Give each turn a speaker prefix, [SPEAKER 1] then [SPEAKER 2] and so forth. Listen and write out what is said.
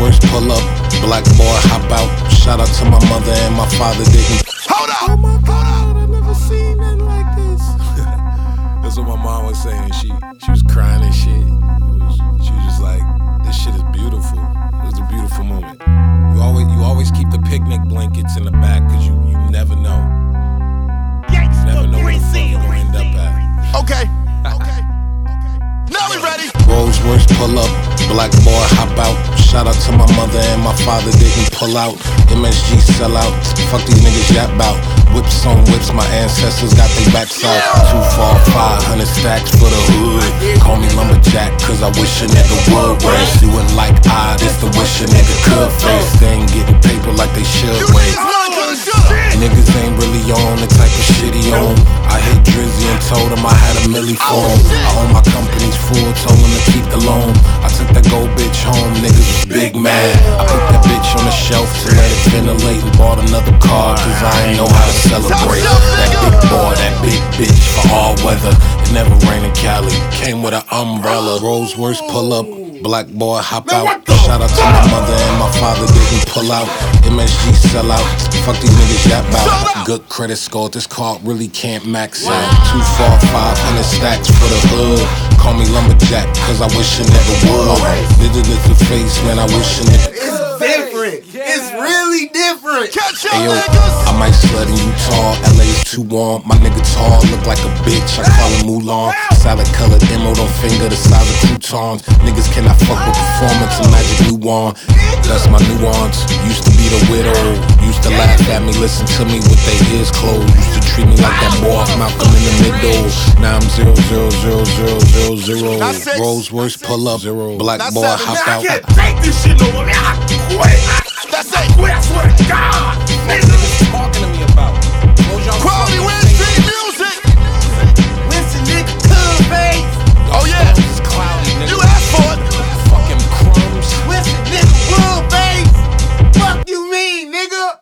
[SPEAKER 1] Royce pull up, black boy hop out. Shout out to my mother and my father didn't.
[SPEAKER 2] Hold up!
[SPEAKER 1] Oh my God, I never seen nothing like this. That's what my mom was saying. She was crying and shit. She was just like, this shit is beautiful. It was a beautiful moment. You always keep the picnic blankets in the back because you never know. You never know where the fuck you're gonna end up at.
[SPEAKER 2] Okay. Now we ready.
[SPEAKER 1] Rolls Royce pull up, black boy hop out. Shout out to my mother and my father didn't pull out. MSG sell out, fuck these niggas yap bout. Whips on whips, my ancestors got their backs out. 2, 4, 500 stacks for the hood. Call me lumberjack, cause I wish a nigga would. Whereas you wouldn't like this the wish a nigga could face. They ain't getting paper like they should wait. Niggas ain't really on the type of shit he on. I hit Drizzy and told him I had a milli for him. I own my company's full, told him to keep the loan. I took that gold bitch home, niggas was big mad. I put that bitch on the shelf to let it ventilate and bought another car, cause I ain't know how to celebrate. That big boy, that big bitch for all weather. It never rained in Cali, came with an umbrella. Rolls Royce pull up, black boy hop out. Shout out to my mother and my father didn't pull out. MSG sell out, fuck these niggas yap bout. Good credit score, this car really can't max out. 2, 4, 500 stacks for the hood. Call me lumberjack, cause I wish a nigga would. Nigga with the face, man, I wish a nigga.
[SPEAKER 3] It's different. It's really different.
[SPEAKER 2] Catch your
[SPEAKER 1] Hey yo,
[SPEAKER 2] niggas.
[SPEAKER 1] I might sled in Utah, LA's too warm. My nigga tall, look like a bitch, I call him Mulan. Salad colored emerald on finger, the size of croutons. Niggas cannot fuck with performance, a magic new one. That's my nuance, used to be the widow. Used to laugh at me, listen to me with their ears closed. Used to treat me like that boy off Malcolm in the middle. Now I'm 0, 0, 0, 0, 0, 0. Rolls Royce pull up, black boy hop out.
[SPEAKER 3] I can't take this shit no more. I quit.
[SPEAKER 2] That's
[SPEAKER 3] I
[SPEAKER 2] it.
[SPEAKER 3] quit, I swear to God.